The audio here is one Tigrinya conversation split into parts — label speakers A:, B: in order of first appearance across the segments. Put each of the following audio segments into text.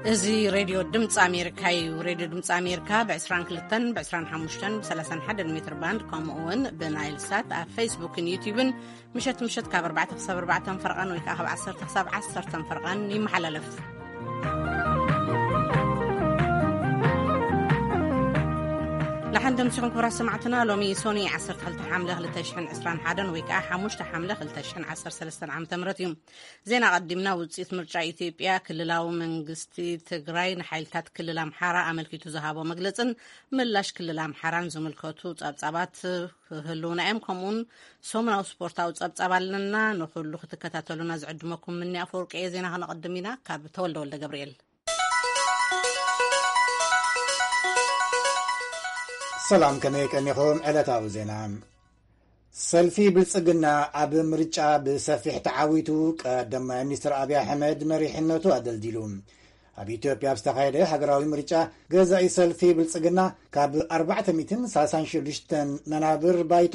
A: እዚ ሬድዮ ድምፂ ኣሜሪካ እዩ። ሬድዮ ድምፂ ኣሜሪካ ብ22 ብ25 31 ሜትር ባንድ ከምኡውን ብናይል ሳት ኣብ ፌስቡክን ዩቲዩብን ምሸት ካብ 4 ክሳብ 4 ፈርቓን ወይ ከዓ ካብ 10 ክሳብ 10 ፈርቓን ይመሓላለፍ። لحد مسكن كرة سمعتنا لومي سوني 12 حملة 2021 ويكا 5 حملة 2013 عام تمرتهم زينا قدمنا وصيت مرجع إثيوبيا كللاو منغستي تግራይ ንሓይልታት ክልል ኣምሓራ ኣመልኪቱ ዝሃቦ መግለጽን ምላሽ ክልል ኣምሓራን ዝምልከቱ ጸብጻባት ህልውና እዮም ከምኡን ሶምናው ስፖርታዊ ጸብጻባልና ንኹሉ ክትከታተሉና ዝዕድመኩም ምንያ ፈርቂ ዜና ከነቀድም ኢና ካብ ተወልደ ወልደ ገብርኤል
B: ሰላም ከመይቀኒኹም ዕለታዊ ዜና ሰልፊ ብልጽግና ኣብ ምርጫ ብሰፊሕ ተዓዊቱ ቀዳማይ ሚኒስትር አብይ አሕመድ መሪሕነቱ ኣደልዲሉ ኣብ ኢትዮጵያ ዝተኻየደ ሃገራዊ ምርጫ ገዛኢ ሰልፊ ብልጽግና ካብ 436 መናብር ባይቶ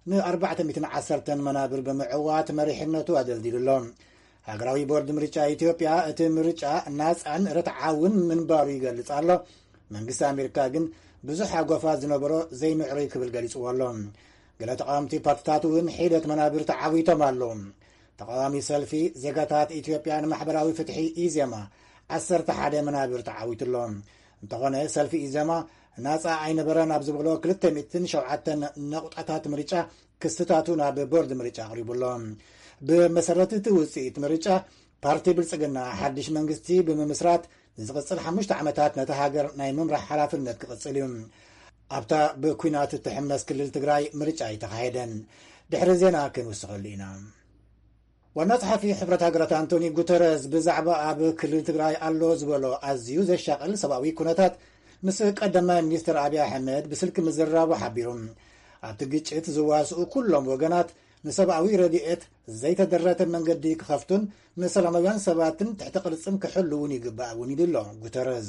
B: ን410 መናብር ብምዕዋት መሪሕነቱ ኣደልዲሉሎም ሃገራዊ ቦርድ ምርጫ ኢትዮጵያ እቲ ምርጫ ናጽን ርትዓውን ምንባሩ ይገልጽ ኣሎ መንግስቲ ኣሜሪካ ግን ብዙሕ ኣጓፋት ዝነበሮ ዘይምዕሪ ክብል ገሊጽዎ ኣሎ ገለ ተቃዋምቲ ፓርቲታት እውን ሒደት መናብር ተዓዊቶም ኣለዉ ተቃዋሚ ሰልፊ ዜጋታት ኢትዮጵያ ንማሕበራዊ ፍትሒ ኢዜማ 11 መናብር ተዓዊቱሎም እንተኾነ ሰልፊ ኢዜማ ናጻ ኣይነበረን ኣብ ዝብሎ 207 ነቁጣታት ምርጫ ክስትታቱ ናብ ቦርድ ምርጫ ኣቕሪቡሎም ብመሰረት እቲ ውፅኢት ምርጫ ፓርቲ ብልጽግና ሓድሽ መንግስቲ ብምምስራት ዝቕጽል 5 ዓመታት ነቲ ሃገር ናይ ምምራሕ ሓላፍነት ክቕጽል እዩ ኣብታ ብኩናት እትሕመስ ክልል ትግራይ ምርጫ ይተኻየደን ድሕሪ ዜና ክንውስኸሉ ኢና ዋና ጸሓፊ ሕብረት ሃገራት አንቶኒ ጉተረስ ብዛዕባ ኣብ ክልል ትግራይ ኣሎ ዝበሎ ኣዝዩ ዘሻቕል ሰብኣዊ ኩነታት ምስ ቀዳማይ ሚኒስትር አብይ አሕመድ ብስልኪ ምዝራቡ ሓቢሩ ኣብቲ ግጭት ዝዋስኡ ኩሎም ወገናት ንሰብኣዊ ረድኤት ዘይተደረተ መንገዲ ክኸፍቱን ንሰላማውያን ሰባትን ትሕቲ ቅርጽን ክሕልውን ይግባእውን ይብሎ ጉተረስ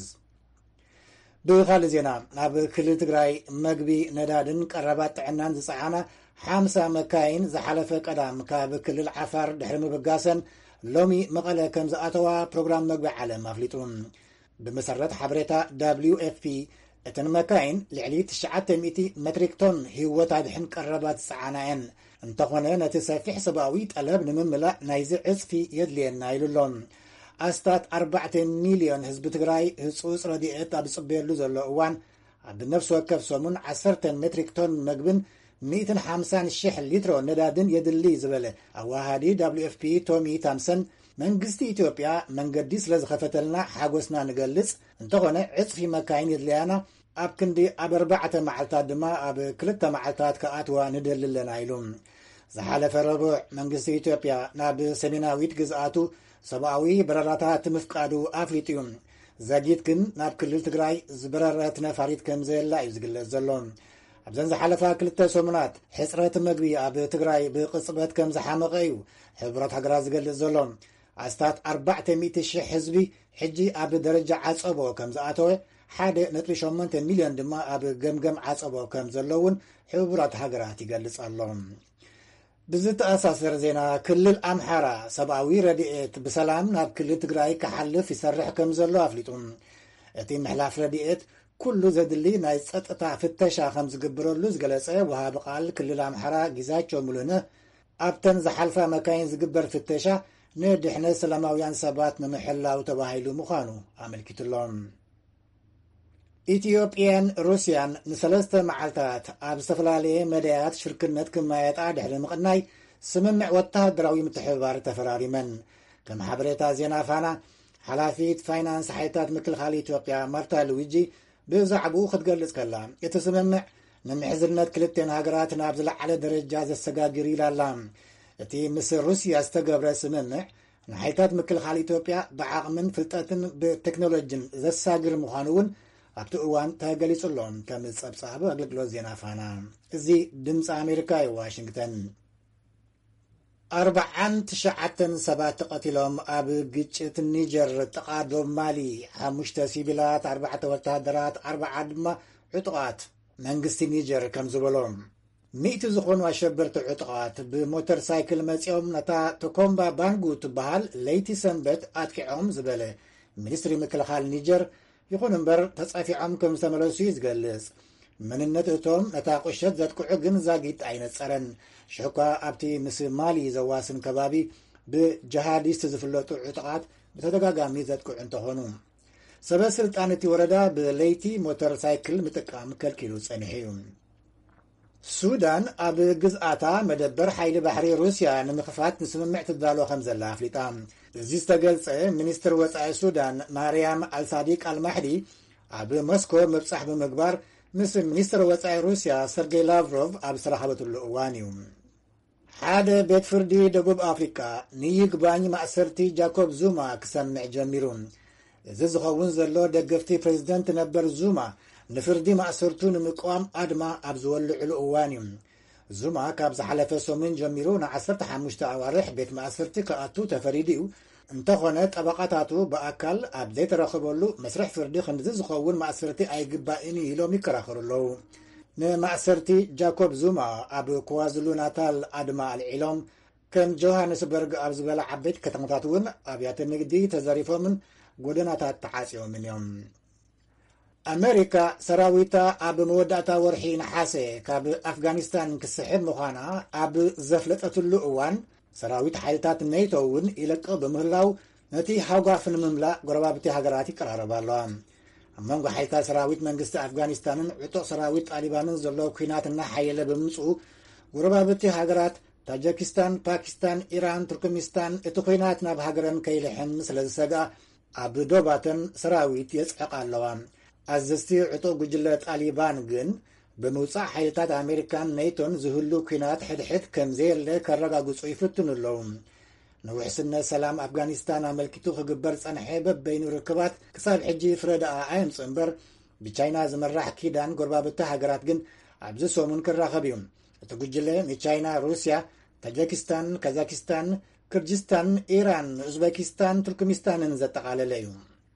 B: ብኻልእ ዜና ኣብ ክልል ትግራይ መግቢ ነዳድን ቀረባት ጥዕናን ዝፀዓና 50 መካይን ዝሓለፈ ቀዳም ካብ ክልል ዓፋር ድሕሪ ምብጋሰን ሎሚ መቐለ ከም ዝኣተዋ ፕሮግራም መግቢ ዓለም ኣፍሊጡ ብመሰረት ሓበሬታ WFP እተን መካይን ልዕሊ 900 ሜትሪክ ቶን ህይወት ኣድሕን ቀረባት ዝፀዓና እየን እንተኾነ ነቲ ሰፊሕ ሰብኣዊ ጠለብ ንምምላእ ናይዚ ዕፅፊ የድልየና ኢሉሎም ኣስታት 4 ሚልዮን ህዝቢ ትግራይ ህፁፅ ረድኤት ኣብ ዝፅበየሉ ዘሎ እዋን ኣብ ነፍሲ ወከፍ ሰሙን 10 ሜትሪክ ቶን መግብን 150,000 ሊትሮ ነዳድን የድሊ ዝበለ ኣዋሃዲ WFP ቶሚ ታምሰን መንግስቲ ኢትዮጵያ መንገዲ ስለ ዝኸፈተልና ሓጎስና ንገልጽ እንተኾነ ዕፅፊ መካይን የድልያና ኣብ ክንዲ ኣብ 4 መዓልታት ድማ ኣብ 2 መዓልታት ከኣትዋ ንደልለና ኢሉ ዝሓለፈ ረቡዕ መንግስቲ ኢትዮጵያ ናብ ሰሜናዊት ግዝኣቱ ሰብኣዊ በረራታት ምፍቃዱ ኣፍሊጡ እዩ ዘጊት ግን ናብ ክልል ትግራይ ዝበረረት ነፋሪት ከም ዘየላ እዩ ዝግለጽ ዘሎ ኣብዘን ዝሓለፋ 2 ሰሙናት ሕፅረት መግቢ ኣብ ትግራይ ብቅጽበት ከም ዝሓመቐ እዩ ሕብረት ሃገራት ዝገልጽ ዘሎ ኣስታት 400,000 ህዝቢ ሕጂ ኣብ ደረጃ ዓጸቦ ከም ዝኣተወ 1.8 ሚልዮን ድማ ኣብ ገምገም ዓጸቦ ከም ዘለውን ሕብረት ሃገራት ይገልጽ ኣሎ ብዝተኣሳሰር ዜና ክልል ኣምሓራ ሰብኣዊ ረድኤት ብሰላም ናብ ክልል ትግራይ ክሓልፍ ይሰርሕ ከም ዘሎ ኣፍሊጡ እቲ ምሕላፍ ረድኤት ኩሉ ዘድሊ ናይ ጸጥታ ፍተሻ ከም ዝግብረሉ ዝገለጸ ወሃቢ ቃል ክልል ኣምሓራ ጊዛቸው ሙሉነህ ኣብተን ዝሓልፋ መካይን ዝግበር ፍተሻ ንድሕነት ሰላማውያን ሰባት ንምሕላው ተባሂሉ ምዃኑ ኣመልኪቱሎም ኢትዮጵያን ሩስያን ንሰለስተ መዓልታት ኣብ ዝተፈላለየ መድያት ሽርክነት ክማየጣ ድሕሪ ምቕናይ ስምምዕ ወተሃደራዊ ምትሕብባር ተፈራሪመን ከም ሓበሬታ ዜና ፋና ሓላፊት ፋይናንስ ሓይልታት ምክልኻል ኢትዮጵያ ማርታ ሉዊጂ ብዛዕባኡ ክትገልጽ ከላ እቲ ስምምዕ ንምሕዝነት ክልቴን ሃገራት ናብ ዝለዓለ ደረጃ ዘሰጋግር ኢላላ እቲ ምስ ሩስያ ዝተገብረ ስምምዕ ንሓይልታት ምክልኻል ኢትዮጵያ ብዓቕምን ፍልጠትን ብቴክኖሎጅን ዘሳግር ምዃኑ እውን ኣብቲ እዋን ተገሊጹሎም ከም ጸብጻብ ኣገልግሎት ዜና ፋና እዚ ድምፂ ኣሜሪካ እዩ ዋሽንግተን 49 ሰባት ተቐቲሎም ኣብ ግጭት ኒጀር ጥቓዶም ማሊ 5 ሲቪላት 4 ወታደራት 40 ድማ ዕጡቓት መንግስቲ ኒጀር ከም ዝበሎም 100 ዝኾኑ ኣሸበርቲ ዕጡቓት ብሞተር ሳይክል መጺኦም ነታ ቶኮምባ ባንጉ ትበሃል ለይቲ ሰንበት ኣጥቂዖም ዝበለ ሚኒስትሪ ምክልኻል ኒጀር ይኹን እምበር ተጻፊዖም ከም ዝተመለሱ ዝገልጽ መንነት እቶም ነታ ቁሸት ዘጥቅዑ ግን ዛጊጥ ኣይነጸረን ሽኳ ኣብቲ ምስ ማሊ ዘዋስን ከባቢ ብጀሃዲስት ዝፍለጡ ዕጡቓት ብተደጋጋሚ ዘጥቅዑ እንተኾኑ ሰበስልጣን እቲ ወረዳ ብለይቲ ሞተር ሳይክል ምጥቃም ከልኪሉ ጸኒሑ እዩ ሱዳን ኣብ ግዝኣታ መደበር ሓይሊ ባሕሪ ሩስያ ንምኽፋት ንስምምዕ ትዳሎ ከም ዘላ ኣፍሊጣ እዚ ዝተገልጸ ሚኒስትር ወጻኢ ሱዳን ማርያም አልሳዲቅ አልማሕዲ ኣብ ሞስኮ ምብጻሕ ብምግባር ምስ ሚኒስትር ወጻኢ ሩስያ ሰርጌይ ላቭሮቭ ኣብ ዝተራኸበትሉ እዋን እዩ ሓደ ቤት ፍርዲ ደቡብ ኣፍሪቃ ንይግባኝ ማእሰርቲ ጃኮብ ዙማ ክሰምዕ ጀሚሩ እዚ ዝኸውን ዘሎ ደገፍቲ ፕሬዚደንት ነበር ዙማ ንፍርዲ ማእሰርቱ ንምቋም ኣድማ ኣብ ዝወልዕሉ እዋን እዩ ዙማ ካብ ዝሓለፈ ሰሙን ጀሚሩ ን15 ኣዋርሕ ቤት ማእሰርቲ ክኣቱ ተፈሪዱ እዩ እንተኾነ ጠበቃታቱ ብኣካል ኣብ ዘይተረኸበሉ መስርሕ ፍርዲ ክንዲ ዝኸውን ማእሰርቲ ኣይግባእን ኢሎም ይከራኸሩ ኣለዉ ንማእሰርቲ ጃኮብ ዙማ ኣብ ክዋዝሉ ናታል ኣድማ ኣልዒሎም ከም ጆሃንስበርግ ኣብ ዝበለ ዓበይቲ ከተማታት እውን ኣብያተ ንግዲ ተዘሪፎምን ጎደናታት ተሓፂቦምን እዮም ኣሜሪካ ሰራዊታ ኣብ መወዳእታ ወርሒ ነሓሴ ካብ ኣፍጋኒስታን ክስሕብ ምዃና ኣብ ዘፍለጠትሉ እዋን ሰራዊት ሓይልታት ኔቶ እውን ይለቅቕ ብምህላው ነቲ ሃጓፍ ንምምላእ ጎረባብቲ ሃገራት ይቀራረባ ኣለዋ ኣብ መንጎ ሓይልታት ሰራዊት መንግስቲ ኣፍጋኒስታንን ዕጡቕ ሰራዊት ጣሊባንን ዘሎ ኩናት እናሓየለ ብምምፅኡ ጎረባብቲ ሃገራት ታጂኪስታን ፓኪስታን ኢራን ቱርክሚስታን እቲ ኩናት ናብ ሃገረን ከይልሕን ስለ ዝሰግኣ ኣብ ዶባተን ሰራዊት የፅዕቕ ኣለዋ ኣዘዝቲ ዕጡቕ ጉጅለ ጣሊባን ግን ብምውፃእ ሓይልታት ኣሜሪካን ኔቶን ዝህሉ ኩናት ሕድሕድ ከም ዘየለ ከረጋግፁ ይፍትኑ ኣለዉ ንውሕስነት ሰላም ኣፍጋኒስታን ኣመልኪቱ ክግበር ጸንሐ በበይኑ ርክባት ክሳብ ሕጂ ፍረዳኣ ኣየምፅ እምበር ብቻይና ዝመራሕ ኪዳን ጎረባብቲ ሃገራት ግን ኣብዚ ሰሙን ክራኸብ እዩ እቲ ጉጅለ ንቻይና ሩስያ ታጂኪስታን ካዛኪስታን ክርጅስታን ኢራን ኡዝቤኪስታን ቱርክሚስታንን ዘጠቓለለ እዩ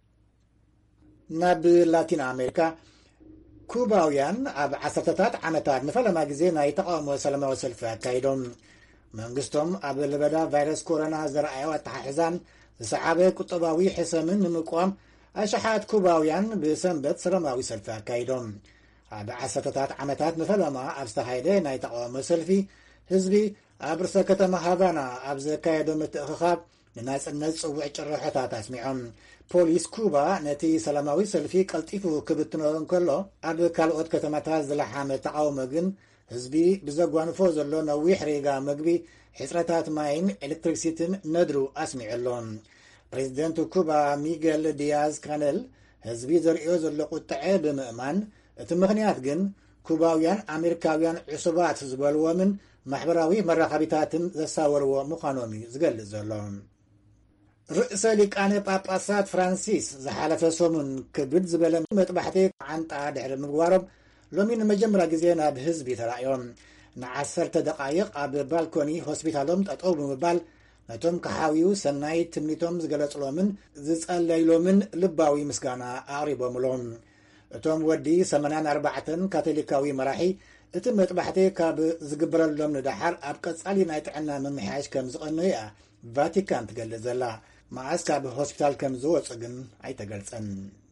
B: ናብ ላቲን ኣሜሪካ ኩባውያን ኣብ ዓሰርተታት ዓመታት ንፈለማ ግዜ ናይ ተቃውሞ ሰላማዊ ሰልፊ ኣካይዶም መንግስቶም ኣብ ለበዳ ቫይረስ ኮሮና ዘረኣዮ ኣተሓሕዛን ዝሰዓበ ቁጠባዊ ሕሰምን ንምቋም ኣሽሓት ኩባውያን ብሰንበት ሰላማዊ ሰልፊ ኣካይዶም ኣብ ዓሰርተታት ዓመታት ንፈለማ ኣብ ዝተኻየደ ናይ ተቃውሞ ሰልፊ ህዝቢ ኣብ ርእሰ ከተማ ሃቫና ኣብ ዘካየዶ ምትእኽኻብ ንናጽነት ጽውዕ ጭርሖታት ኣስሚዖም ፖሊስ ኩባ ነቲ ሰላማዊ ሰልፊ ቀልጢፉ ክብትኖ እንከሎ ኣብ ካልኦት ከተማታት ዝለሓመ ተቃውሞ ግን ህዝቢ ብዘጓንፎ ዘሎ ነዊሕ ሬጋ መግቢ ሕፅረታት ማይን ኤሌክትሪክሲትን ነድሩ ኣስሚዑ ኣሎ ፕሬዚደንት ኩባ ሚጌል ዲያዝ ካነል ህዝቢ ዘርእዮ ዘሎ ቁጥዐ ብምእማን እቲ ምኽንያት ግን ኩባውያን ኣሜሪካውያን ዕሱባት ዝበልዎምን ማሕበራዊ መራኸቢታትን ዘሳወርዎ ምዃኖም እዩ ዝገልጽ ዘሎ ርእሰ ሊቃነ ጳጳሳት ፍራንሲስ ዝሓለፈ ሰሙን ክብድ ዝበለ መጥባሕቲ ዓንጣ ድሕሪ ምግባሮም ሎሚ ንመጀመርያ ግዜ ናብ ህዝቢ ተራእዮም ን10 ደቃይቕ ኣብ ባልኮኒ ሆስፒታሎም ጠጠው ብምባል ነቶም ክሓዊዩ ሰናይ ትምኒቶም ዝገለጽሎምን ዝጸለይሎምን ልባዊ ምስጋና ኣቕሪቦምሎም እቶም ወዲ 84 ካቶሊካዊ መራሒ እቲ መጥባሕቲ ካብ ዝግበረሎም ንዳሓር ኣብ ቀጻሊ ናይ ጥዕና ምምሕያሽ ከም ዝቐንዩ እያ ቫቲካን ትገልጽ ዘላ መዓስ ካብ ሆስፒታል ከም ዝወፁ ግን ኣይተገልጸን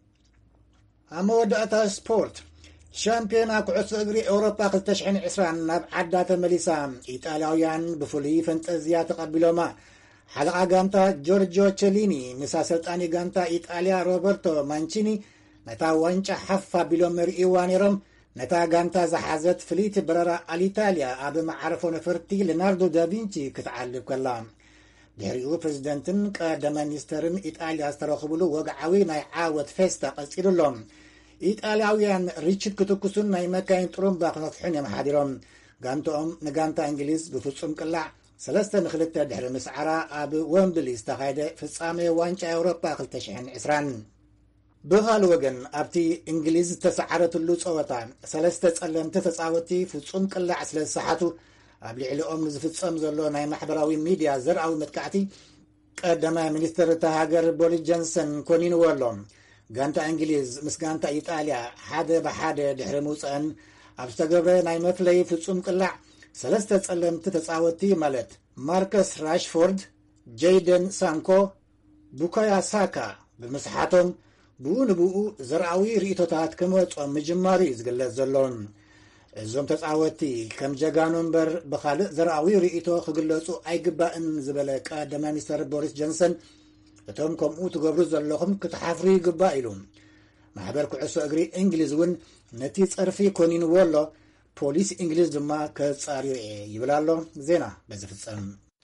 B: ኣብ መወዳእታ ስፖርት ሻምፒዮና ኩዕሶ እግሪ ኤውሮፓ 2020 ናብ ዓዳ ተመሊሳ ኢጣልያውያን ብፍሉይ ፈንጠዝያ ተቐቢሎማ ሓለቓ ጋንታ ጆርጂዮ ቸሊኒ ምስ ኣሰልጣኒ ጋንታ ኢጣልያ ሮበርቶ ማንቺኒ ነታ ዋንጫ ሓፍ ኣቢሎም መሪእዋ ነይሮም ነታ ጋንታ ዝሓዘት ፍሊት በረራ ኣልኢታልያ ኣብ መዓረፎ ነፈርቲ ሌናርዶ ዳቪንቺ ክትዓልብ ከላ ድሕሪኡ ፕሬዚደንትን ቀዳማይ ሚኒስተርን ኢጣልያ ዝተረኽብሉ ወግዓዊ ናይ ዓወት ፌስታ ቀፂሉሎም ኢጣልያውያን ሪችድ ክትኩሱን ናይ መካይን ጥሩምባ ክነፍሑን እዮም ሓዲሮም ጋንቶኦም ንጋንታ እንግሊዝ ብፍጹም ቅላዕ 3-2 ድሕሪ ምስዓራ ኣብ ወምብሊ ዝተኻየደ ፍጻሜ ዋንጫ ኤውሮፓ 2020 ብኻልእ ወገን ኣብቲ እንግሊዝ ዝተሰዓረትሉ ፀወታ 3 ጸለምቲ ተፃወቲ ፍጹም ቅላዕ ስለ ዝሰሓቱ ኣብ ልዕሊኦም ንዝፍጸም ዘሎ ናይ ማሕበራዊ ሚድያ ዘርኣዊ መጥቃዕቲ ቀዳማይ ሚኒስትር እታ ሃገር ቦሪስ ጆንሰን ኮኒንዎ ኣሎ ጋንታ እንግሊዝ ምስ ጋንታ ኢጣልያ ሓደ ብሓደ ድሕሪ ምውፅአን ኣብ ዝተገብረ ናይ መፍለይ ፍጹም ቅላዕ 3 ጸለምቲ ተፃወቲ ማለት ማርከስ ራሽፎርድ ጄይደን ሳንኮ ቡካዮ ሳካ ብምስሓቶም ብኡንብኡ ዘርአዊ ርእቶታት ከመጾም ምጅማር ዝግለጽ ዘሎን እዞም ተጻወቲ ከም ጀጋኑ እምበር ብኻልእ ዘርአዊ ርእቶ ክግለጹ ኣይግባእን ዝበለ ቀዳማይ ሚኒስትር ቦሪስ ጆንሰን እቶም ከምኡ ትገብሩ ዘለኹም ክትሓፍሩ ይግባእ ኢሉ ማሕበር ኩዕሶ እግሪ እንግሊዝ እውን ነቲ ጸርፊ ኮኒንዎ ኣሎ ፖሊስ እንግሊዝ ድማ ከጻርዩ ይብል ኣሎ ዜና በዝፍጸም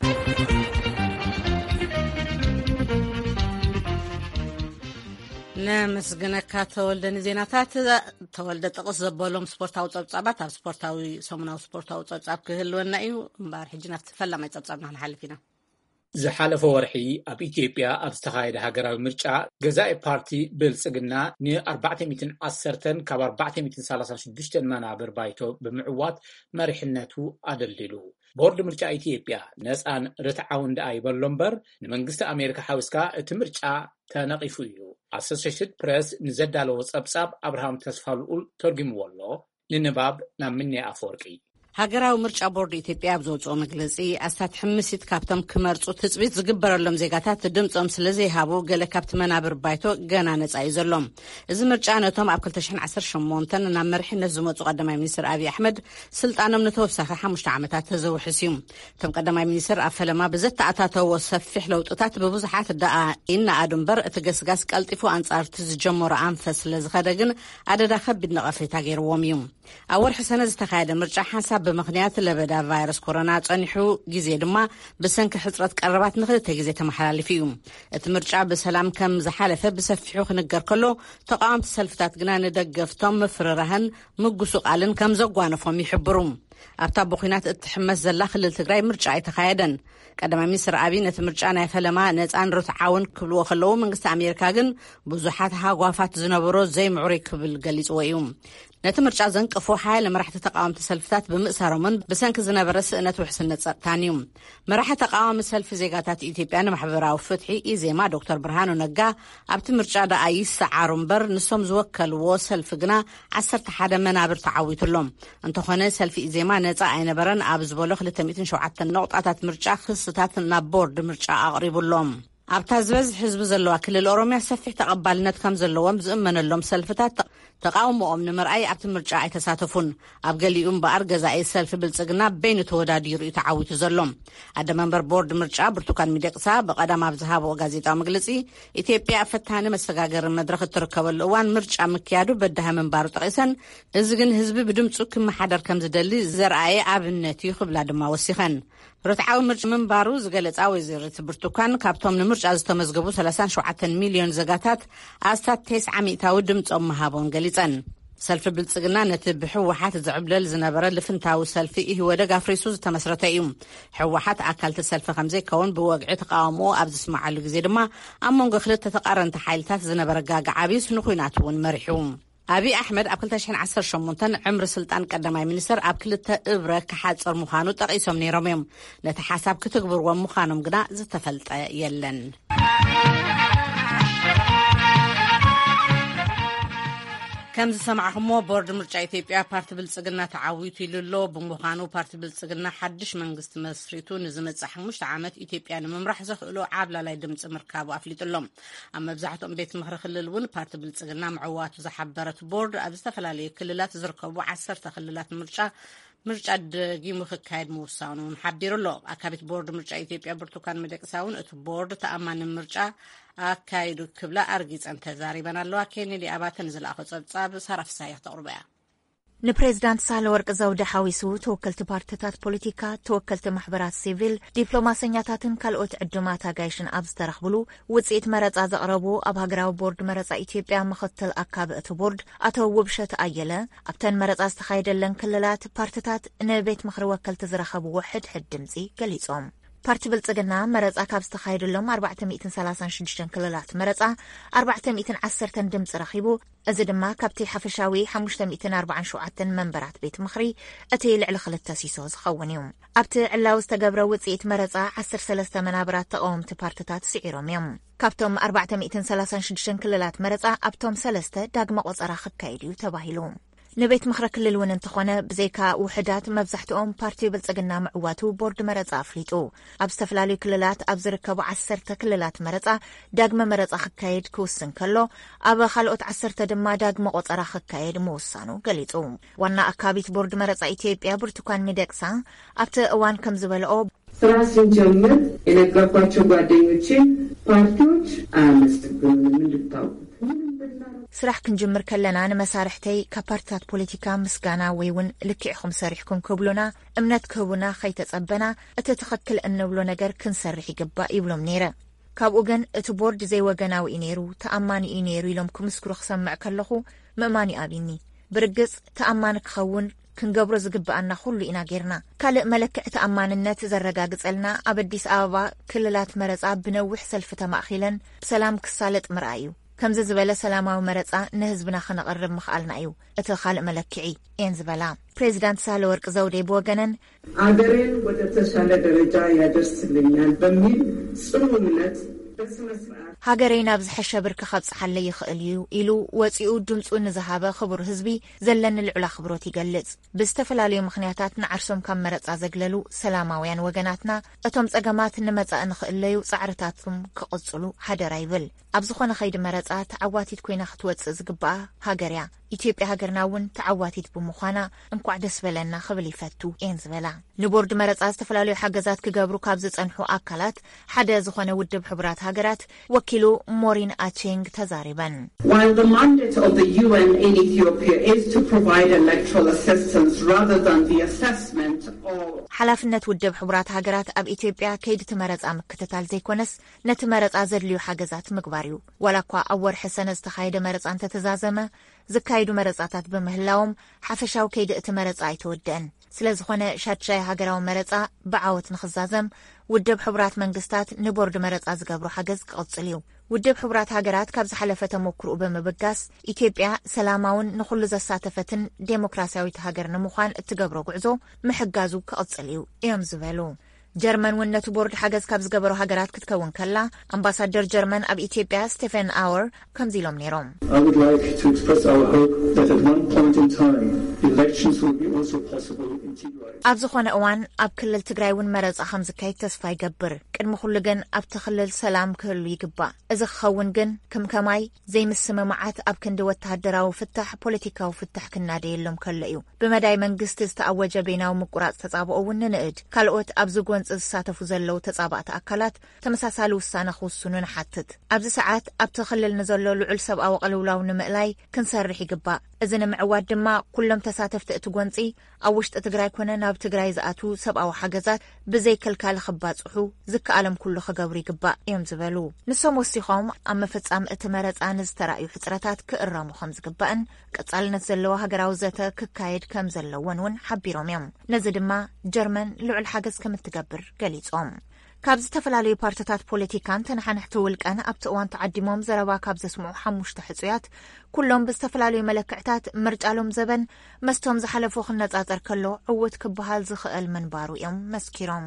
A: ነመስግነካ ተወልደን ዜናታት ተወልደ ጥቅስ ዘበሎም ስፖርታዊ ጸብጻባት ኣብ ስፖርታዊ ሰሙናዊ ስፖርታዊ ጸብጻብ ክህልወና እዩ እምበር ሕጂ ናብቲ ፈላማይ ጸብጻብና ክንሓልፍ ኢና
C: ዝሓለፈ ወርሒ ኣብ ኢትዮጵያ ኣብ ዝተኻየደ ሃገራዊ ምርጫ ገዛኢ ፓርቲ ብልጽግና ን410 ካብ 436 መናብር ባይቶ ብምዕዋት መሪሕነቱ ኣደልዲሉ ቦርድ ምርጫ ኢትዮጵያ ነፃን ርትዓውን ደኣ ይበሎ እምበር ንመንግስቲ ኣሜሪካ ሓዊስካ እቲ ምርጫ ተነቂፉ እዩ ኣሶሲየትድ ፕሬስ ንዘዳለዎ ጸብጻብ ኣብርሃም ተስፋልኡል ተርጊምዎ ኣሎ ንንባብ ናብ ምንያ ኣፈወርቂ
A: ሃገራዊ ምርጫ ቦርድ ኢትዮጵያ ብዘውፅኦ መግለጺ ኣስታት ሕምሲት ካብቶም ክመርጹ ትጽቢት ዝግበረሎም ዜጋታት ድምፆም ስለዘይሃቡ ገለ ካብቲ መናብር ባይቶ ገና ነፃ እዩ ዘሎም እዚ ምርጫ ነቶም ኣብ 2018 ናብ መሪሕነት ዝመፁ ቀዳማይ ሚኒስትር አብይ አሕመድ ስልጣኖም ንተወሳኺ 5 ዓመታት ተዘውሕስ እዩ እቶም ቀዳማይ ሚኒስትር ኣብ ፈለማ ብዘተኣታተዎ ሰፊሕ ለውጥታት ብብዙሓት ደኣ ይነኣዱ እምበር እቲ ገስጋስ ቀልጢፉ ኣንጻርቲ ዝጀመሮ ኣንፈስ ስለዝኸደ ግን ኣደዳ ከቢድ ነቐፌታ ገይርዎም እዩ ኣብ ወርሒ ሰነ ዝተኻየደ ምርጫ ሓንሳብ ብምኽንያት ለበዳ ቫይረስ ኮሮና ጸኒሑ ግዜ ድማ ብሰንኪ ሕጽረት ቀረባት ንኽልተ ግዜ ተመሓላልፉ እዩ እቲ ምርጫ ብሰላም ከም ዝሓለፈ ብሰፊሑ ክንገር ከሎ ተቃወምቲ ሰልፍታት ግና ንደገፍቶም ምፍርራህን ምጉሱቃልን ከም ዘጓነፎም ይሕብሩ ኣብታ ብኹናት እትሕመስ ዘላ ክልል ትግራይ ምርጫ ኣይተኻየደን ቀዳማይ ሚኒስትር አብይ ነቲ ምርጫ ናይ ፈለማ ነፃን ርትዓውን ክብልዎ ከለዉ መንግስቲ ኣሜሪካ ግን ብዙሓት ሃጓፋት ዝነበሮ ዘይምዕሩይ ክብል ገሊጽዎ እዩ ነቲ ምርጫ ዘንቅፎ ሓይሊ መራሕቲ ተቃወምቲ ሰልፍታት ብምእሳሮምን ብሰንኪ ዝነበረ ስእነት ውሕስነት ጸጥታን እዩ መራሕቲ ተቃዋሚ ሰልፊ ዜጋታት ኢትዮጵያ ንማሕበራዊ ፍትሒ ኢዜማ ዶክተር ብርሃኑ ነጋ ኣብቲ ምርጫ ደኣ ይሰዓሩ እምበር ንሶም ዝወከልዎ ሰልፊ ግና 11 መናብር ተዓዊቱሎም እንተኾነ ሰልፊ ኢዜማ ነፃ ኣይነበረን ኣብ ዝበሎ 207 ነቁጣታት ምርጫ ክስታት ናብ ቦርድ ምርጫ ኣቕሪቡሎም ኣብታ ዝበዝሕ ህዝቢ ዘለዋ ክልል ኦሮምያ ሰፊሕ ተቐባልነት ከም ዘለዎም ዝእመነሎም ሰልፍታት ተቃውሞኦም ንምርኣይ ኣብቲ ምርጫ ኣይተሳተፉን ኣብ ገሊኡ እምበኣር ገዛኢ ሰልፊ ብልጽግና በይኑ ተወዳዲሩ እዩ ተዓዊቱ ዘሎም ኣደመንበር ቦርድ ምርጫ ብርቱካን ሚደቅሳ ብቐዳም ኣብ ዝሃበኦ ጋዜጣዊ መግለጺ ኢትዮጵያ ፈታኒ መሰጋገሪ መድረኽ እትርከበሉ እዋን ምርጫ ምክያዱ በዳህ ምንባሩ ጠቒሰን እዚ ግን ህዝቢ ብድምፁ ክመሓደር ከም ዝደሊ ዘርኣየ ኣብነት እዩ ክብላ ድማ ወሲኸን ርትዓዊ ምርጫ ምንባሩ ዝገለጻ ወይዘሪት ብርቱካን ካብቶም ንምርጫ ዝተመዝገቡ 37 ሚልዮን ዘጋታት ኣስታት 90% ድምፆም ምሃቦም ገሊጸን ሰልፊ ብልጽግና ነቲ ብሕወሓት ዝዕብለል ዝነበረ ልፍንታዊ ሰልፊ ይህወደግ ኣፍሪሱ ዝተመስረተ እዩ ሕወሓት ኣካልቲ ሰልፊ ከምዘይከውን ብወግዒ ተቃውሞ ኣብ ዝስማዓሉ ግዜ ድማ ኣብ መንጎ ክልተ ተቃረንቲ ሓይልታት ዝነበረ ጋግዓቢስ ንኹናት እውን መሪሑ አብይ አሕመድ ኣብ 2018 ዕምሪ ስልጣን ቀዳማይ ሚኒስትር ኣብ ክልተ እብረ ክሓጽር ምዃኑ ጠቒሶም ነይሮም እዮም ነቲ ሓሳብ ክትግብርዎም ምዃኖም ግና ዝተፈልጠ የለን ከም ዝሰማዕኹሞ ቦርድ ምርጫ ኢትዮጵያ ፓርቲ ብልጽግና ተዓዊቱ ኢሉሎ ብምዃኑ ፓርቲ ብልጽግና ሓድሽ መንግስቲ መስሪቱ ንዝመጽእ 5 ዓመት ኢትዮጵያ ንምምራሕ ዘኽእሎ ዓብላላይ ድምፂ ምርካቡ ኣፍሊጡሎም ኣብ መብዛሕትኦም ቤት ምክሪ ክልል እውን ፓርቲ ብልጽግና ምዕዋቱ ዝሓበረት ቦርድ ኣብ ዝተፈላለዩ ክልላት ዝርከቡ 10 ክልላት ምርጫ ደጊሙ ክካየድ ምውሳኑ ሓቢሩሎ ኣካቢት ቦርድ ምርጫ ኢትዮጵያ ብርቱካን ሚደቅሳ እውን እቲ ቦርድ ተኣማኒ ምርጫ ኣካይዱ ክብላ ኣርጊፀን ተዛሪበን ኣለዋ ኬኔዲ ኣባተን ዝለኣኸ ጸብጻብ ሳራፍሳይ ተቕርበያ
D: ንፕሬዝዳንት ሳህለወርቅ ዘውዴ ሓዊሱ ተወከልቲ ፓርቲታት ፖለቲካ ተወከልቲ ማሕበራት ሲቪል ዲፕሎማሰኛታትን ካልኦት ዕዱማት ኣጋይሽን ኣብ ዝተረኽብሉ ውጽኢት መረጻ ዘቕረቡ ኣብ ሃገራዊ ቦርድ መረጻ ኢትዮጵያ ምኽትል ኣካቢ እቲ ቦርድ ኣቶ ውብሸት ኣየለ ኣብተን መረጻ ዝተኻየደለን ክልላት ፓርቲታት ንቤት ምክሪ ወከልቲ ዝረኸብዎ ሕድሕድ ድምፂ ገሊጾም ፓርቲ ብልጽግና መረጻ ካብ ዝተኻየደሎም 436 ክልላት መረጻ 410 ድምፂ ረኺቡ እዚ ድማ ካብቲ ሓፈሻዊ 547 መንበራት ቤት ምክሪ እቲ ልዕሊ 2 ሲሶ ዝኸውን እዩ ኣብቲ ዕላው ዝተገብረ ውጽኢት መረጻ 13 መናብራት ተቃወምቲ ፓርቲታት ስዒሮም እዮም ካብቶም 436 ክልላት መረጻ ኣብቶም 3 ዳግመ ቆጸራ ክካየድ እዩ ተባሂሉ ንቤት ምክረ ክልል እውን እንተኾነ ብዘይካ ውሕዳት መብዛሕትኦም ፓርቲ ብልጽግና ምዕዋቱ ቦርድ መረጻ ኣፍሊጡ ኣብ ዝተፈላለዩ ክልላት ኣብ ዝርከቡ 10 ክልላት መረጻ ዳግመ መረጻ ክካየድ ክውስን ከሎ ኣብ ካልኦት 10 ድማ ዳግመ ቆጸራ ክካየድ ምውሳኑ ገሊጹ ዋና ኣካቢት ቦርድ መረጻ ኢትዮጵያ ብርቱካን ሚደቅሳ ኣብቲ እዋን ከም ዝበልኦ
E: ስራ ስንጀምር የነገርኳቸው ጓደኞቼ ፓርቲዎች አያመሰግኑንም እንድታውቁት
D: ስራሕ ክንጅምር ከለና ንመሳርሕተይ ካብ ፓርቲታት ፖለቲካ ምስጋና ወይ እውን ልክዕኹም ሰሪሕኩም ክብሉና እምነት ክህቡና ከይተጸበና እቲ ትኽክል እንብሎ ነገር ክንሰርሕ ይግባእ ይብሎም ነይረ ካብኡ ግን እቲ ቦርድ ዘይወገናዊ እዩ ነይሩ ተኣማኒ እዩ ነይሩ ኢሎም ክምስክሩ ክሰምዕ ከለኹ ምእማኒ ኣብኒ ብርግጽ ተኣማኒ ክኸውን ክንገብሮ ዝግባአና ሁሉ ኢና ጌርና ካልእ መልክዕ ተኣማንነት ዘረጋግጸልና ኣብ አዲስ ኣበባ ክልላት መረጻ ብነዊሕ ሰልፊ ተማእኺለን ብሰላም ክሳለጥ ምርኣዩ ከምዚ ዝበለ ሰላማዊ መረጻ ንህዝብና ክነቕርብ ምኽኣልና እዩ እቲ ካልእ መለክዒ እየን ዝበላ ፕሬዚዳንት ሳህለወርቅ ዘውዴ ብወገነን
E: አገሬን ወደ ተሻለ ደረጃ ያደርስልኛል በሚል ጽኑ እምነት
D: ሃገረይ ናብ ዝሐሸ ብርኪ ከብጽሓለ ይኽእል እዩ ኢሉ ወፂኡ ድምፁ ንዝሃበ ክቡር ህዝቢ ዘለኒ ልዑል ኣኽብሮት ይገልጽ ብዝተፈላለዩ ምኽንያታት ንዓርሶም ካብ መረጻ ዘግለሉ ሰላማውያን ወገናትና እቶም ጸገማት ንመጻእ ንኽእለዩ ጻዕርታቶም ክቕጽሉ ሓደራ ይብል ኣብ ዝኾነ ኸይዲ መረጻ ተዓዋቲት ኮይና ክትወፅእ ዝግባኣ ሃገርያ ኢትዮጵያ ሃገርና እውን ተዓዋቲት ብምዃና እንኳዕ ደስ በለና ክብል ይፈቱ እየን ዝበላ ንቦርድ መረጻ ዝተፈላለዩ ሓገዛት ክገብሩ ካብ ዝጸንሑ ኣካላት ሓደ ዝኾነ ውድብ ሕቡራት ሃገራት ወኪሉ ሞሪን ኣቼንግ ተዛሪበን
F: While the mandate of the UN in Ethiopia is to provide electoral assistance rather than the assessment of
D: ሓላፍነት ውድብ ሕቡራት ሃገራት ኣብ ኢትዮጵያ ከይዲ ትመረጻ ምክትታል ዘይኮነስ ነቲ መረጻ ዘድልዩ ሓገዛት ምግባር እዩ ወላ እኳ ኣብ ወርሒ ሰነ ዝተኻየደ መረጻ እንተተዛዘመ ዝካይዱ መረጻታት በምህላዎም ሓፈሻው ከይዲ እቲ መረጻ ኣይተወድአን ስለዝኾነ ሻድሻይ ሃገራዊ መረጻ ብዓወት ንኽዛዘም ውድብ ሕቡራት መንግስታት ንቦርድ መረጻ ዝገብሩ ሓገዝ ክቕጽል እዩ ውድብ ሕቡራት ሃገራት ካብ ዝሓለፈ ተሞክሮኡ ብምብጋስ ኢትዮጵያ ሰላማውን ንኹሉ ዘሳተፈትን ዴሞክራሲያዊት ሃገር ንምዃን እትገብሮ ጉዕዞ ምሕጋዙ ክቕጽል እዩ እዮም ዝበሉ ጀርመን እውን ነቲ ቦርድ ሓገዝ ካብ ዝገበሩ ሃገራት ክትከውን ከላ ኣምባሳደር ጀርመን ኣብ ኢትዮጵያ ስቴፈን ኣወር ከምዚ ኢሎም ነይሮም
G: I would like to express our hope that at one point in time elections will be also possible in Tigray.
D: ኣብ ዝኾነ እዋን ኣብ ክልል ትግራይ እውን መረጻ ከም ዝካየድ ተስፋ ይገብር ቅድሚ ኩሉ ግን ኣብቲ ክልል ሰላም ክህሉ ይግባእ እዚ ክኸውን ግን ከምከማይ ዘይምስምማዓት ኣብ ክንዲ ወተሃደራዊ ፍታሕ ፖለቲካዊ ፍታሕ ክናደየሎም ከሎ እዩ ብመዳይ መንግስቲ ዝተኣወጀ ቤናዊ ምቁራጽ ተጻብኦ እውን ንንእድ ካልኦት ኣብ ዝጎንፂ ዝሳተፉ ዘለው ተጻባእቲ ኣካላት ተመሳሳሊ ውሳነ ክውስኑ ንሓትት ኣብዚ ሰዓት ኣብቲ ክልል ንዘሎ ልዑል ሰብኣዊ ቅልውላው ንምእላይ ክንሰርሕ ይግባእ እዚ ንምዕዋድ ድማ ኩሎም ተሳተፍቲ እቲ ጎንፂ ኣብ ውሽጢ ትግራይ ኮነ ናብ ትግራይ ዝኣቱ ሰብኣዊ ሓገዛት ብዘይ ከልካል ክባጽሑ ዝከኣሎም ኩሉ ክገብሩ ይግባእ እዮም ዝበሉ ንሶም ወሲኾም ኣብ ምፍጻም እቲ መረጻ ንዝተረኣዩ ሕፅረታት ክእረሙ ከም ዝግባእን ቀጻልነት ዘለዎ ሃገራዊ ዘተ ክካየድ ከም ዘለዎን እውን ሓቢሮም እዮም ነዚ ድማ ጀርመን ልዑል ሓገዝ ከም እትገብር ገሊጾም ካብ ዝተፈላለዩ ፓርቲታት ፖለቲካን ተነሓንሕቲ ውልቀን ኣብቲ እዋን ተዓዲሞም ዘረባ ካብ ዘስምዑ 5 ሕፁያት ኩሎም ብዝተፈላለዩ መለክዕታት ምርጫሎም ዘበን መስቶም ዝሓለፉ ክነጻጸር ከሎ ዕውት ክበሃል ዝኽእል ምንባሩ እዮም መስኪሮም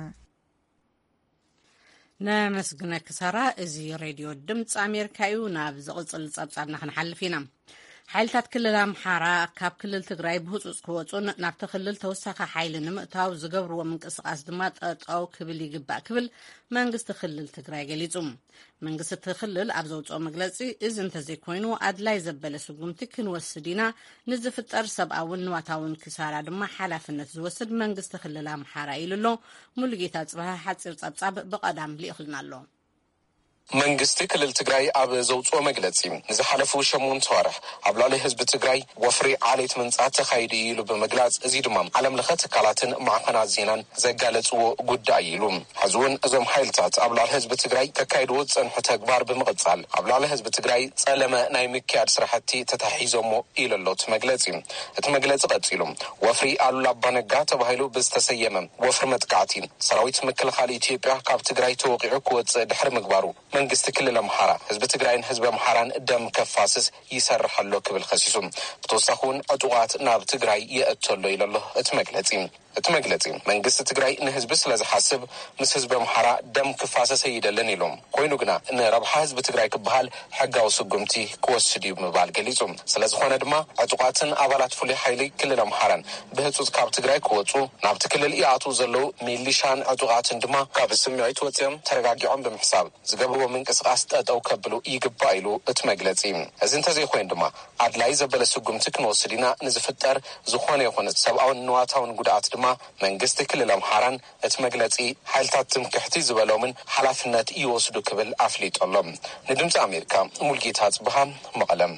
A: ነመስግነክ ሳራ እዚ ሬድዮ ድምፂ ኣሜሪካ እዩ ናብ ዝቕጽል ጸብጻብና ክንሓልፍ ኢና ሓይልታት ክልል ኣምሓራ ካብ ክልል ትግራይ ብህፁፅ ክወፁን ናብቲ ክልል ተወሳኺ ሓይሊ ንምእታው ዝገብርዎ ምንቅስቓስ ድማ ጠጠው ክብል ይግባእ ክብል መንግስቲ ክልል ትግራይ ገሊጹ መንግስቲ እቲ ክልል ኣብ ዘውፅኦ መግለፂ እዚ እንተዘይኮይኑ ኣድላይ ዘበለ ስጉምቲ ክንወስድ ኢና ንዝፍጠር ሰብኣውን ንዋታውን ክሳራ ድማ ሓላፍነት ዝወስድ መንግስቲ ክልል ኣምሓራ ኢሉ ኣሎ ሙሉጌታ ጽባህ ሓፂር ጸብጻብ ብቐዳም ሊእኽልና ኣሎ
H: መንግስቲ ክልል ትግራይ ኣብ ዘውፅኦ መግለፂ ንዝሓለፉ 8 ወርሕ ኣብ ላዕሊ ህዝቢ ትግራይ ወፍሪ ዓሌት ምንጻት ተኻይዲ ኢሉ ብምግላጽ እዚ ድማ ዓለም ለኸ ትካላትን ማዕከናት ዜናን ዘጋለጽዎ ጉዳይ ኢሉ ሕዚ እውን እዞም ሓይልታት ኣብ ላዕሊ ህዝቢ ትግራይ ተካይድዎ ዝጸንሑ ተግባር ብምቕጻል ኣብ ላዕሊ ህዝቢ ትግራይ ጸለመ ናይ ምክያድ ስራሕቲ ተታሒዞሞ ኢሉ ኣሎ እቲ መግለፂ እቲ መግለፂ ቀፂሉ ወፍሪ ኣሉላ ኣባነጋ ተባሂሉ ብዝተሰየመ ወፍሪ መጥቃዕቲ ሰራዊት ምክልኻል ኢትዮጵያ ካብ ትግራይ ተወቂዑ ክወፅእ ድሕሪ ምግባሩ መንግስቲ ክልል ኣምሓራ ህዝቢ ትግራይን ህዝቢ ኣምሓራን ደም ከፋስስ ይሰርሐሎ ክብል ከሲሱ ብተወሳኺ እውን ዕጡቓት ናብ ትግራይ የእተሎ ኢሉ ኣሎ እቲ መግለፂ እትመግለጽ መንግስት ትግራይ ንህዝብ ስለዝሐስብ ምስ ህዝብ አምሓራ ደም ክፋሰሰ ይደለን ኢሎም ኮይኑ ግና ንረብሓ ህዝብ ትግራይ ክበሃል ሕጋዊ ስጉምቲ ክወስድ እዩ ምባል ገሊጹ ስለዝኾነ ድማ ዕጡቃትን አባላት ፍሉይ ሓይሊ ክልል አምሓራን ብህጹጽ ካብ ትግራይ ክወጹ ናብቲ ክልል ይኣቱ ዘለው ሚሊሻን ዕጡቃትን ድማ ካብ ስምዒት ወጽኦም ተረጋጊዖም ብምሕሳብ ዝገብርዎ ምንቅስቃስ ጠጠው ከብሉ ይግባእ ኢሉ እትመግለጽ እዚ እንተዘይኮይን ድማ አድላይ ዘበለ ስጉምቲ ክንወስድ ኢና ንዝፍጠር ዝኾነ ይኹን ሰብአውን ንዋታውን ጉድኣት ድማ መንግስት ክልል አምሓራን እትመግለጽ ሓይልታት ትምክሕቲ ዝበሎምን ሓላፍነት ይወስዱ ክብል አፍሊጦሎም ንድምፂ አሜሪካ ሙልጌታ ጽብሃ መቐለም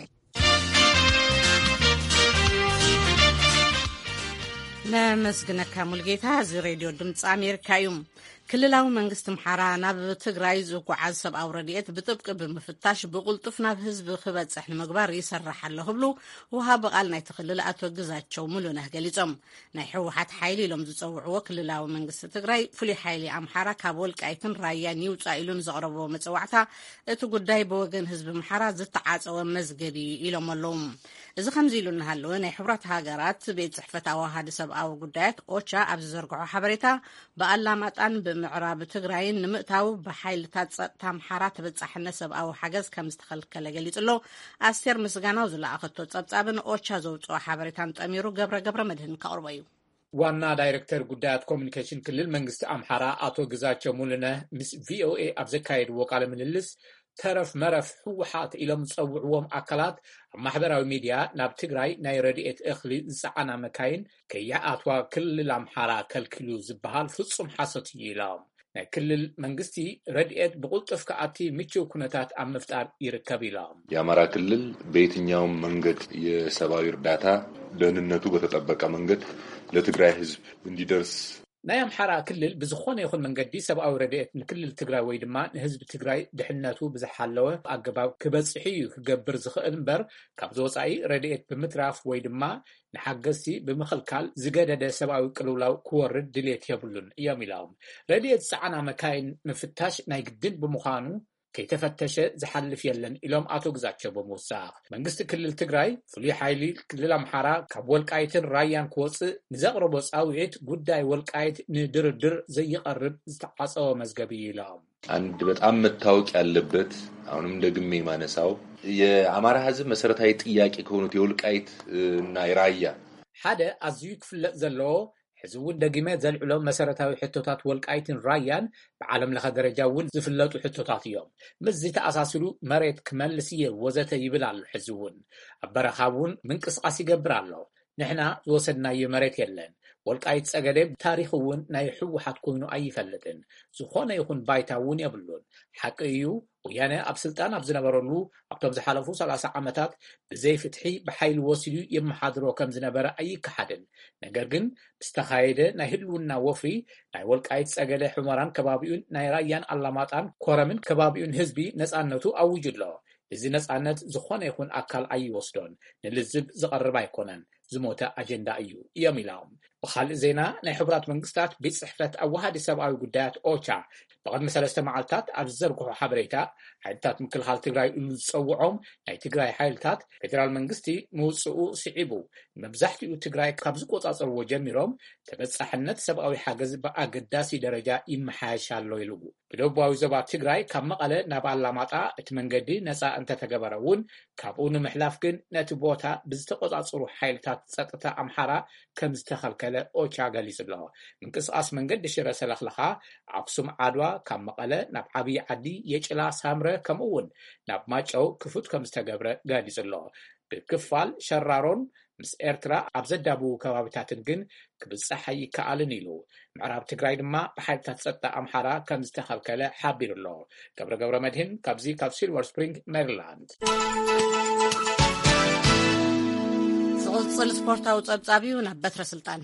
A: ነመስግነካ ሙልጌታ እዚ ሬድዮ ድምፂ አሜሪካ እዩ ክልላዊ መንግስት አምሓራ ናብ ትግራይ ዝጓዓዝ ሰብአዊ ረድኤት ብጥብቂ ብምፍታሽ ብቁልጡፍ ናብ ህዝቢ ክበጽሕ ንምግባር ይሰርሕ ኣሎ ክብሉ ወሃቢ ቃል ናይ ትክልል አቶ ግዛቸው ሙሉነህ ገሊጾም ናይ ሕወሓት ሓይሊ ኢሎም ዝፀውዕዎ ክልላዊ መንግስቲ ትግራይ ፍሉይ ሓይሊ አምሓራ ካብ ወልቃይትን ራያን ይውፃእ ኢሉን ዘቕረቦ መፅዋዕታ እቲ ጉዳይ ብወገን ህዝቢ አምሓራ ዝተዓፀወ መዝገቢ ኢሎም ኣለዉ እዚ ከምዚ ኢሉ እናሃለወ ናይ ሕብራት ሃገራት ቤት ጽሕፈት አዋሃዲ ሰብአዊ ጉዳያት ኦቻ ኣብ ዝዘርግሖ ሓበሬታ ብኣላማጣን ብምዕራብ ትግራይን ንምእታው ብሓይልታት ጸጥታ አምሓራ ተበጻሕነት ሰብአዊ ሓገዝ ከም ዝተኸልከለ ገሊጹሎ አስቴር ምስጋናው ዝለኣኸቶ ጸብጻብን ኦቻ ዘውፅኦ ሓበሬታን ጠሚሩ ገብረ መድህን ከቕርቦ እዩ
C: ዋና ዳይሬክተር ጉዳያት ኮሚኒኬሽን ክልል መንግስቲ አምሓራ አቶ ግዛቸው ሙሉነህ ምስ ቪኦኤ ኣብ ዘካየድዎ ቃለ ምልልስ ተረፍ መረፍ ሕወሓት ኢሎም ዝፀውዕዎም አካላት ኣብ ማሕበራዊ ሚድያ ናብ ትግራይ ናይ ረድኤት እኽሊ ዝፀዓና መካይን ከይኣትዋ ክልል አምሓራ ከልክሉ ዝበሃል ፍጹም ሓሰት እዩ ኢሎም ናይ ክልል መንግስቲ ረድኤት ብቁልጡፍ ከኣቲ ምቹው ኩነታት ኣብ ምፍጣር ይርከብ ኢሎም
I: የአማራ ክልል በየትኛውም መንገድ የሰብአዊ እርዳታ ደህንነቱ በተጠበቀ መንገድ ለትግራይ ህዝብ እንዲደርስ
C: ናይ አምሓራ ክልል ብዝኾነ ይኹን መንገዲ ሰብአዊ ረድኤት ንክልል ትግራይ ወይ ድማ ንህዝቢ ትግራይ ድሕነቱ ብዝሓለወ ኣገባብ ክበጽሕ እዩ ክገብር ዝኽእል እምበር ካብ ዝወፃኢ ረድኤት ብምትራፍ ወይ ድማ ንሓገዝቲ ብምኽልካል ዝገደደ ሰብአዊ ቅልውላው ክወርድ ድሌት የብሉን እዮም ኢሎም ረድኤት ፀዓና መካይን ምፍታሽ ናይ ግድን ብምዃኑ ከይተፈተሸ ዝሓልፍ የለን ኢሎም አቶ ግዛቸው ብምውሳኽ መንግስቲ ክልል ትግራይ ፍሉይ ሓይሊ ክልል አምሓራ ካብ ወልቃይትን ራያን ክወፅእ ንዘቕረቦ ጻውዒት ጉዳይ ወልቃይት ንድርድር ዘይቀርብ ዝተዓፀወ መዝገቢ ኢሎም
I: አንድ በጣም መታወቅ ያለበት አሁንም ደግሜ ማነሳው የአማራ ህዝብ መሰረታዊ ጥያቄ ከሆኑት የወልቃይት እና የራያ
C: ሓደ አዝዩ ክፍለጥ ዘለዎ ሕዝውን ደጊመ ዘልዕሎም መሰረታዊ ሕቶታት ወልቃይትን ራያን ብዓለም ለኸ ደረጃ እውን ዝፍለጡ ሕቶታት እዮም ምዚ ተኣሳስሉ መሬት ክመልስ እየ ወዘተ ይብል ኣሎ ሕዝውን ኣብ በረኻ እውን ምንቅስቃስ ይገብር ኣሎ ንሕና ዝወሰድናዮ መሬት የለን ወልቃይት ጸገደ ታሪኽ እውን ናይ ሕወሓት ኮይኑ ኣይፈልጥን ዝኾነ ይኹን ባይታ እውን የብሉን ሓቂ እዩ ወያነ ኣብ ስልጣን ኣብ ዝነበረሉ ኣብቶም ዝሓለፉ 30 ዓመታት ብዘይ ፍትሒ ብሓይሊ ወሲዱ የመሓድሮ ከም ዝነበረ ኣይከሓድን ነገር ግን ብዝተኻየደ ናይ ህልውና ወፍሪ ናይ ወልቃይት ጸገደ ሕሞራን ከባቢኡን ናይ ራያን ኣላማጣን ኮረምን ከባቢኡን ህዝቢ ነፃነቱ ኣውጅሎ እዚ ነፃነት ዝኾነ ይኹን ኣካል ኣይወስዶን ንልዝብ ዝቐርብ ኣይኮነን ዝሞተ አጀንዳ እዩ እዮም ኢሎም ብኻልእ ዜና ናይ ሕብራት መንግስታት ቤት ጽሕፈት ኣዋሃዲ ሰብአዊ ጉዳያት ኦቻ ብቅድሚ 3 መዓልታት ኣብ ዝዘርግሖ ሓበሬታ ሓይልታት ምክልኻል ትግራይ ኢሉ ዝፀውዖም ናይ ትግራይ ሓይልታት ፌደራል መንግስቲ ምውፅኡ ስዒቡ መብዛሕትኡ ትግራይ ካብ ዝቆፃፀርዎ ጀሚሮም ተበጻሕነት ሰብአዊ ሓገዝ ብኣገዳሲ ደረጃ ይመሓየሽ ኣሎ ኢሉ ብደቡባዊ ዞባ ትግራይ ካብ መቐለ ናብ ኣላማጣ እቲ መንገዲ ነፃ እንተተገበረ እውን ካብኡ ንምሕላፍ ግን ነቲ ቦታ ብዝተቆፃፀሩ ሓይልታት ጸጥታ አምሓራ ከም ዝተኸልከለ ኦቻ ገሊጹ ኣሎ ምንቅስቃስ መንገዲ ሽረ ሰለኽለኻ ኣክሱም ዓድዋ ካብ መቐለ ናብ ዓብይ ዓዲ የጭላ ሳምረ ከምኡውን ናብ ማጨው ክፉት ከም ዝተገብረ ገሊጹ ኣሎ ብክፋል ሸራሮን ምስ ኤርትራ ኣብ ዘዳብኡ ከባቢታትን ግን ክብፅሕ ኣይከኣልን ኢሉ ምዕራብ ትግራይ ድማ ብሓይልታት ጸጥታ አምሓራ ከም ዝተኸልከለ ሓቢሩ ኣሎ ገብረ መድህን ካብዚ ካብ ሲልቨር ስፕሪንግ ሜሪላንድ
A: ዝቕፅል ስፖርታዊ ጸብጻብ እዩ ናብ በትረ ስልጣን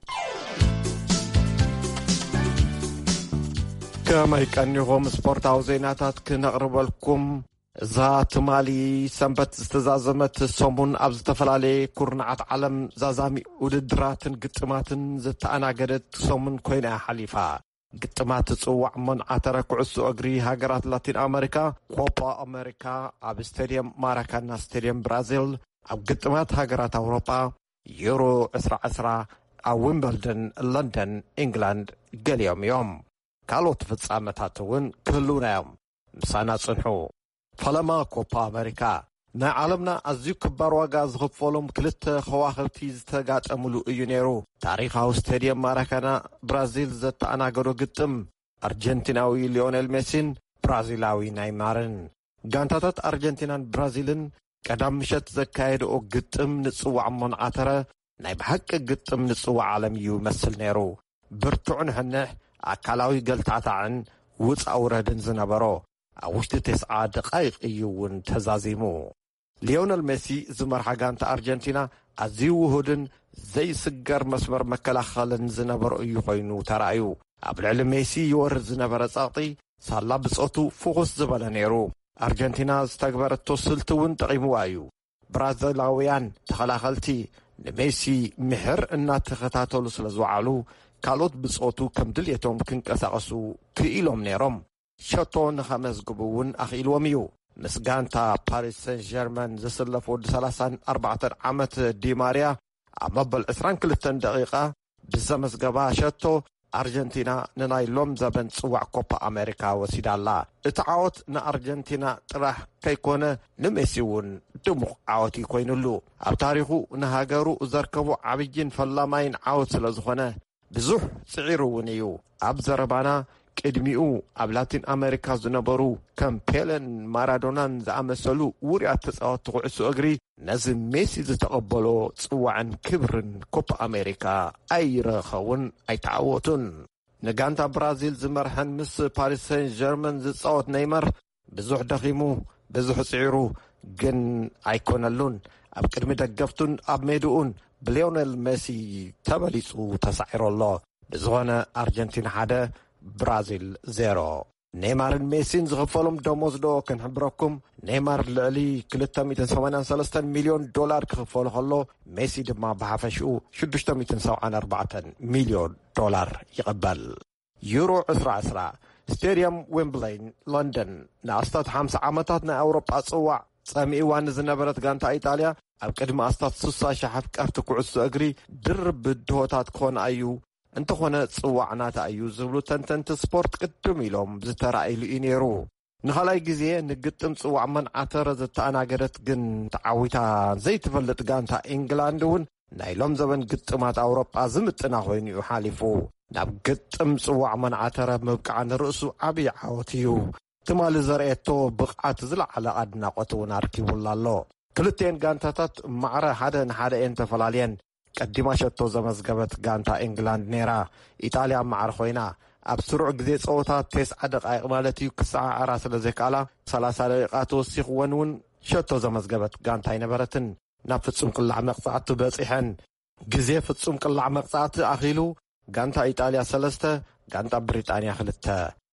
J: ከመይ ቀኒኹም ስፖርታዊ ዜናታት ክነቕርበልኩም እዛ ትማሊ ሰንበት ዝተዛዘመት ሰሙን ኣብ ዝተፈላለየ ኩርናዓት ዓለም ዛዛሚ ውድድራትን ግጥማትን ዝተኣናገደት ሰሙን ኮይና ሓሊፋ ግጥማት ጽዋዕ መንዓተረ ኩዕሶ እግሪ ሃገራት ላቲን ኣሜሪካ ኮፓ ኣሜሪካ ኣብ ስቴድየም ማራካና ስቴድየም ብራዚል ኣብ ግጥማት ሃገራት ኣውሮጳ ዩሮ 2020 ኣብ ዊምበልደን ለንደን ኢንግላንድ ገሊኦም እዮም ካልኦት ፍጻመታት እውን ክህልውና እዮም ምሳና ጽንሑ ፈለማ ኮፓ ኣሜሪካ ናይ ዓለምና ኣዝዩ ክባር ዋጋ ዝኽፈሎም ክልተ ኸዋኽብቲ ዝተጋጠሙሉ እዩ ነይሩ ታሪኻዊ ስቴድየም ማራካና ብራዚል ዘተኣናገዶ ግጥም ኣርጀንቲናዊ ሊዮኔል ሜሲን ብራዚላዊ ናይማርን ጋንታታት ኣርጀንቲናን ብራዚልን ቀዳም ምሸት ዘካየድኦ ግጥም ንጽዋዕ ሞንዓተረ ናይ ብሓቂ ግጥም ንጽዋዕ ዓለም እዩ መስል ነይሩ ብርቱዕ ንሕንሕ ኣካላዊ ገልታዕታዕን ውፃእ ውረድን ዝነበሮ ኣብ ውሽጢ 9 ደቓይቕ እዩ እውን ተዛዚሙ ሊዮኔል ሜሲ ዝመርሓ ጋንታ ኣርጀንቲና ኣዝዩ ውሁድን ዘይስገር መስመር መከላኸልን ዝነበሮ እዩ ኮይኑ ተራእዩ ኣብ ልዕሊ ሜሲ ይወርድ ዝነበረ ጸቕጢ ሳላ ብጾቱ ፍኹስ ዝበለ ነይሩ ኣርጀንቲና ዝተግበረቶ ስልቲ እውን ጠቒምዋ እዩ ብራዚላውያን ተኸላኸልቲ ንሜሲ ምሕር እናተኸታተሉ ስለ ዝወዓሉ ካልኦት ብጾቱ ከም ድልየቶም ክንቀሳቐሱ ክኢሎም ነይሮም ሸቶ ንኸመዝግቡ እውን ኣኽኢልዎም እዩ ምስ ጋንታ ፓሪስ ሰን ጀርመን ዝስለፍ ወዲ 34 ዓመት ዲማርያ ኣብ መበል 22 ደቂቓ ብዘመዝገባ ሸቶ ኣርጀንቲና ንናይ ሎም ዘበን ጽዋዕ ኮፓ ኣሜሪካ ወሲዳላ እቲ ዓወት ንኣርጀንቲና ጥራሕ ከይኮነ ንሜሲ እውን ድሙቕ ዓወት ይኮይኑሉ ኣብ ታሪኹ ንሃገሩ ዘርከቡ ዓብይን ፈላማይን ዓወት ስለ ዝኾነ ብዙሕ ጽዒሩ እውን እዩ ኣብ ዘረባና ቅድሚኡ ኣብ ላቲን ኣሜሪካ ዝነበሩ ከም ፔለን ማራዶናን ዝኣመሰሉ ውርያት ተጻወትቲ ኩዕሶ እግሪ ነዚ ሜሲ ዝተቐበሎ ጽዋዕን ክብርን ኮፓ ኣሜሪካ ኣይረኸውን ኣይተዓወቱን ንጋንታ ብራዚል ዝመርሐን ምስ ፓሪስ ሰን ጀርመን ዝጻወት ነይመር ብዙሕ ደኺሙ ብዙሕ ጽዒሩ ግን ኣይኮነሉን ኣብ ቅድሚ ደገፍቱን ኣብ ሜድኡን ብሊዮኔል ሜሲ ተበሊጹ ተሳዒሮ ኣሎ ብዝኾነ ኣርጀንቲና 1 ብራዚል 0 ኔይማርን ሜሲን ዝኽፈሎም ደሞዝ ዶ ክንሕብረኩም ኔይማር ልዕሊ $283 ሚሊዮን ክኽፈሉ ከሎ ሜሲ ድማ ብሓፈሽኡ $674 ሚሊዮን ይቕበል ዩሮ 2020 ስቴድየም ዌምብሌይ ለንደን ንኣስታት 50 ዓመታት ናይ ኣውሮጳ ጽዋዕ ጸሚእዋ ንዝነበረት ጋንታ ኢጣልያ ኣብ ቅድሚ ኣስታት 60,000 ኣፍቀርቲ ኩዕሶ እግሪ ድርብ ድሆታት ክኾነ እዩ እንተኾነ ጽዋዕ ናታ እዩ ዝብሉ ተንተንቲ ስፖርት ቅድም ኢሎም ዝተራእይሉ እዩ ነይሩ ንኻልኣይ ግዜ ንግጥም ጽዋዕ መንዓተረ ዝተኣናገደት ግን ተዓዊታ ዘይትፈልጥ ጋንታ ኢንግላንድ እውን ናይ ሎም ዘበን ግጥማት ኣውሮጳ ዝምጥና ኮይኑ እዩ ሓሊፉ ናብ ግጥም ጽዋዕ መንዓተረ ምብቃዕ ንርእሱ ዓብዪ ዓወት እዩ ትማሊ ዘርአቶ ብቕዓት ዝለዓለ ኣድናቖት እውን ኣርኪቡላ ኣሎ ክልቴን ጋንታታት ማዕረ 1-1 እየን ተፈላለየን ቀዲማ ሸቶ ዘመዝገበት ጋንታ ኢንግላንድ ነይራ ኢጣልያ ማዕረ ኮይና ኣብ ስሩዕ ግዜ ጸወታ 9 ደቓይቕ ማለት እዩ ክሰዓራ ስለ ዘይከኣላ 30 ደቂቓ ተወሲኽወን እውን ሸቶ ዘመዝገበት ጋንታ ኣይነበረትን ናብ ፍጹም ቅላዕ መቕጻዕቲ በፂሐን ግዜ ፍጹም ቅላዕ መቕጻዕቲ ኣኺሉ ጋንታ ኢጣልያ 3 ጋንታ ብሪጣንያ 2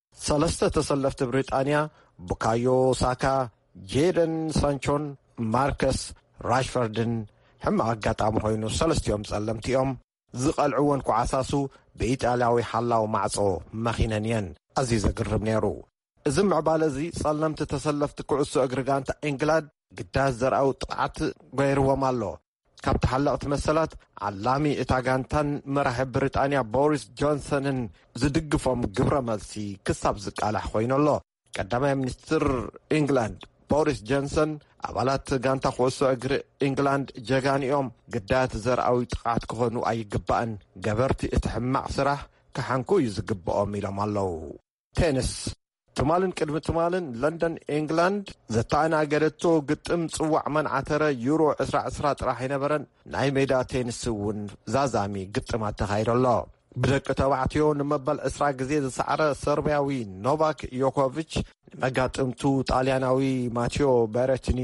J: 3 ተሰለፍቲ ብሪጣንያ ቡካዮ ሳካ ጄደን ሳንቾን ማርከስ ራሽፈርድን ሕማቕ ኣጋጣሚ ኮይኑ 3 ጸለምቲ እዮም ዝቐልዕዎን ኩዓሳሱ ብኢጣልያዊ ሓላዊ ማዕጾ መኺነን እየን ኣዝዩ ዘግርም ነይሩ እዚ ምዕባለ እዚ ጸለምቲ ተሰለፍቲ ኩዕሶ እግሪ ጋንታ ኢንግላንድ ግዳስ ዘርኣዊ ጥቕዓት ገይርዎም ኣሎ ካብቲ ሓለቕቲ መሰላት ዓላሚ እታ ጋንታን መራሒ ብሪጣንያ ቦሪስ ጆንሰንን ዝድግፎም ግብረ መልሲ ክሳብ ዝቃላሕ ኮይኑ ኣሎ ቀዳማይ ሚኒስትር ኢንግላንድ ቦሪስ ጆንሰን ኣባላት ጋንታ ኩዕሶ እግሪ ኢንግላንድ ጀጋኒኦም ግዳት ዘርኣዊ ጥቕዓት ክኾኑ ኣይግባእን ገበርቲ እቲ ሕማቕ ስራሕ ክሓንኩ እዩ ዝግብኦም ኢሎም ኣለው ቴኒስ ትማልን ቅድሚ ትማልን ለንደን ኢንግላንድ ዘተኣናገደቶ ግጥም ጽዋዕ መንዓተረ ዩሮ 2020 ጥራሕ ኣይነበረን ናይ ሜዳ ቴኒስ እውን ዛዛሚ ግጥማት ተኻይደሎ ብደቂ ተባዕትዮ ንመበል 20 ግዜ ዝሰዕረ ሰርቢያዊ ኖቫክ ዮኮቪች ንመጋጥምቱ ጣልያናዊ ማቴዮ ቤሬቲኒ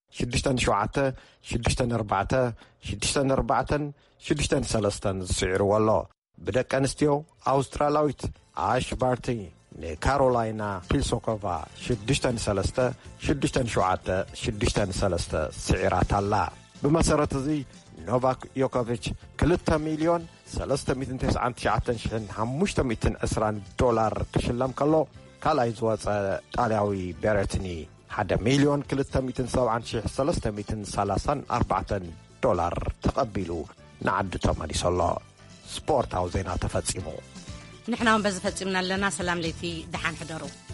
J: 6-7 6-4 6-4 6-3 ዝስዒርዎ ኣሎ ብደቂ ኣንስትዮ ኣውስትራላዊት ኣሽ ባርቲ ንካሮላይና ፒልሶኮቫ 6-3 6-7 6-3 ስዒራት ኣላ ብመሰረት እዚ ኖቫክ ዮኮቪች $2,399,520 ክሽለም ከሎ ካልኣይ ዝወፀ ጣልያዊ ቤሬቲኒ $1,270,334 ተቐቢሉ ንዓዱ ተመሊሱ ኣሎ ስፖርታዊ ዜና ተፈጺሙ
A: ንሕና እውን በዚ ፈጺምና ኣለና ሰላም ለይቲ ደሓን ሕደሩ